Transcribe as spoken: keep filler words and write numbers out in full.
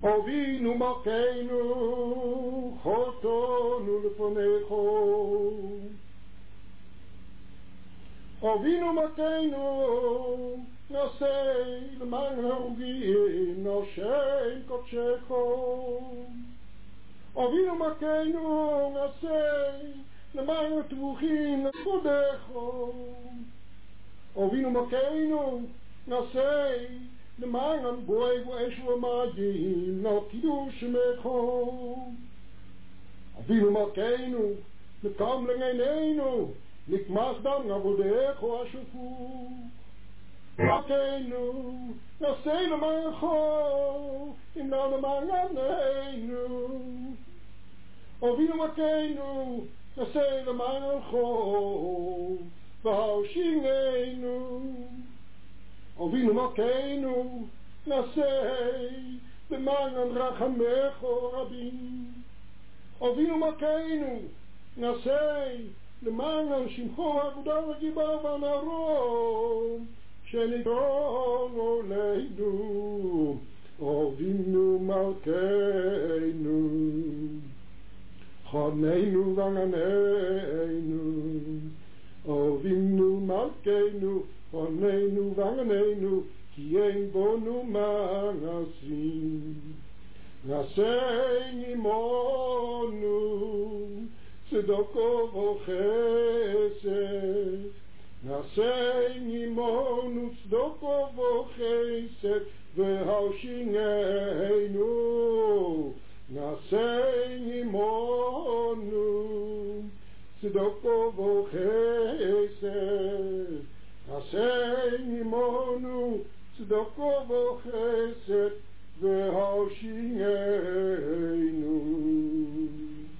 אבינו מלכנו חוטאנו לפניך, אבינו מלכנו נעשה למען הרוגים נושם קודשך, אבינו מלכנו נעשה למען הטבוחים לכבודך, אבינו מלכנו נעשה למען בואי ואש ומדים לקידוש שמך, אבינו מלכנו נקם לעינינו נקמח דם עבודך השפוך, מלכנו נעשה למענך אם לא למען עמנו, אבינו מלכנו נעשה למענך והושיענו, אבינו מלכנו נעשה למען רחמך רבים, אבינו מלכנו נעשה למען שמך עבודה וגיבה ונרום שנידון עלינו, אבינו מלכנו חננו ועננו, אבינו מלכנו חננו ועננו כי אין בנו מעשים, נעשה עמנו צדקו וחסד, נעשה עמנו צדקו וחסד והושיענו, נעשה עמנו צדקו וחסד, נעשה עמנו צדקו וחסד והושיענו.